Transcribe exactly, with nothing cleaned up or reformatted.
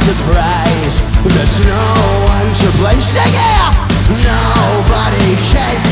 surprise. There's no one to blame. Sing it! Nobody can